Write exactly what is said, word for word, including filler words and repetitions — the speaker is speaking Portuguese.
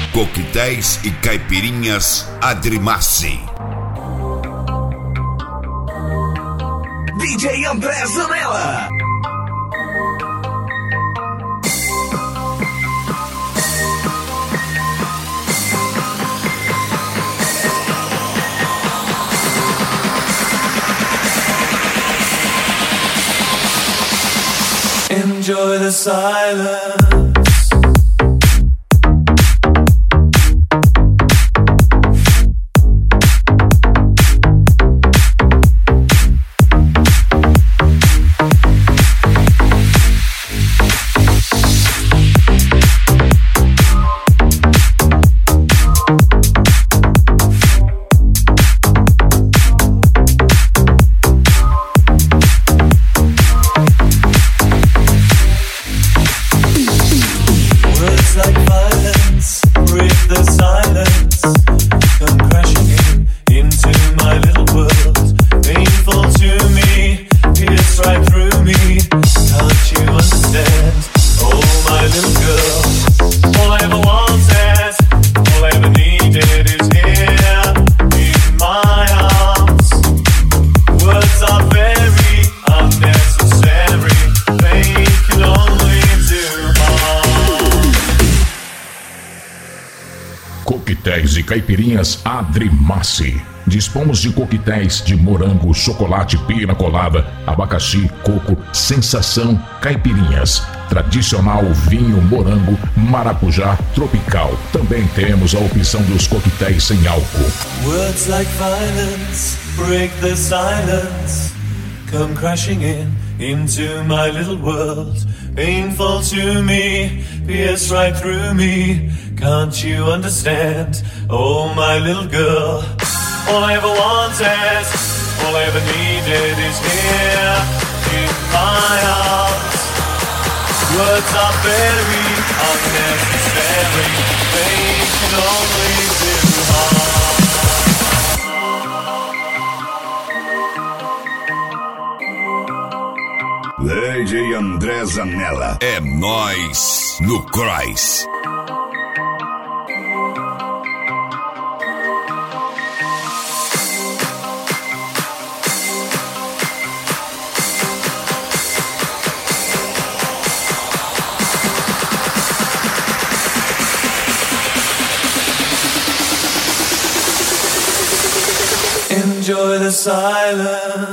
Coquetéis e caipirinhas Adrimassi. D J André Zanella. Enjoy the silence. Coquetéis e caipirinhas Adrimassi. Dispomos de coquetéis de morango, chocolate, pina colada, abacaxi, coco, sensação, caipirinhas, tradicional vinho, morango, maracujá, tropical. Também temos a opção dos coquetéis sem álcool. Words like violence break the silence. Come crashing in into my little world. Painful to me, pierce right through me. Can't you understand? Oh, my little girl. All I ever wanted, all I ever needed is here in my arms. Words are very unnecessary. They can only do harm. D J André Zanella. É nóis no Cross. Enjoy the silence.